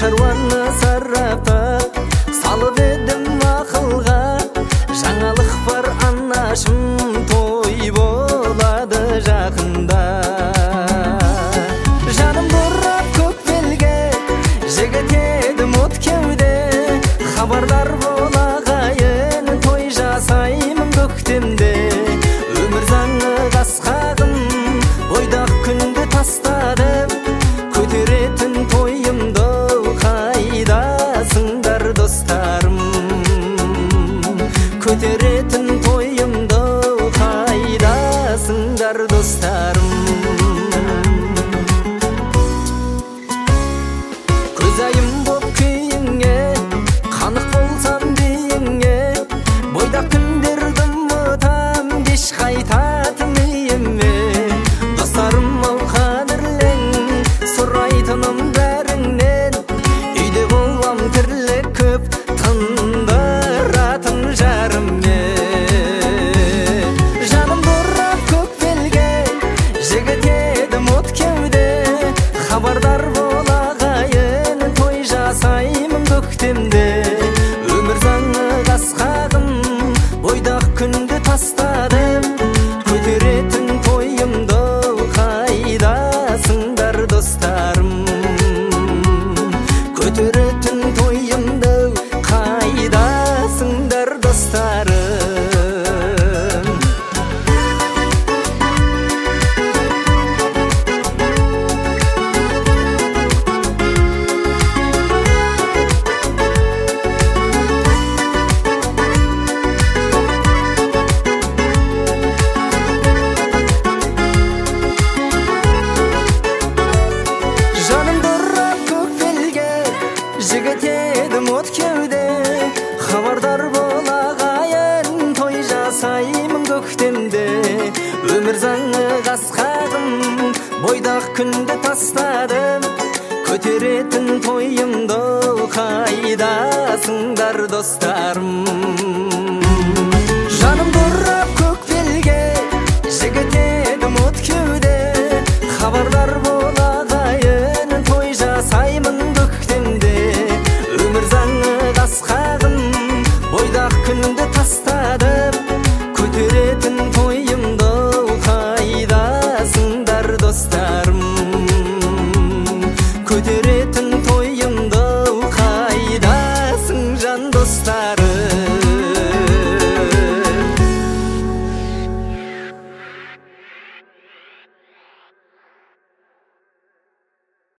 шаруаны сарраптап салып едім ақылға. Жаңалық бар анашым, той болады жақында. Жаным бұрап көк белге, жігіт едім от кеуде. Хабардар бол ағайын, той жасаймын көктемде. Өмір заңы қасқағым, бойдақ күнді тастадым. Көтеретін тойымды қайдасыңдар достарым. Көтеретін тойымды қайдасыңдар достарым. Көзайым боп күйіңе, қанық болсам дейіңе. Бойдақ күндерді ұмытам, кеш қайтатын үйіме. Достарым ау қадірлең, сұрайтыным бәріңнен. Үйде болам тірлік көп, тындыратын жарыме. Жаным бұрап көк белге, жігіт едім от кеуде. Хабардар бол ағайын, той жасаймын көктемде. Өмір заңы қасқағым, бойдақ күнді тастадым. Көтеретін тойымды қайдасыңдар достарым. Көтеретін тойымды қайдасыңдар достарым. Жаным бұрап көк белге, жігіт едім от кеуде. Хабардар бол ағайын, той жасаймын көктемде. Өмір заңы қасқағым, бойдақ күнді тастадым. Көтеретін тойымды қайдасыңдар достарым. Жаным бұрап көк белге, жігіт едім от кеуде. Хабардар бол ағайын, той жасаймын көктемде. Өмір заңы қасқағым, бойдақ күнді тастадым.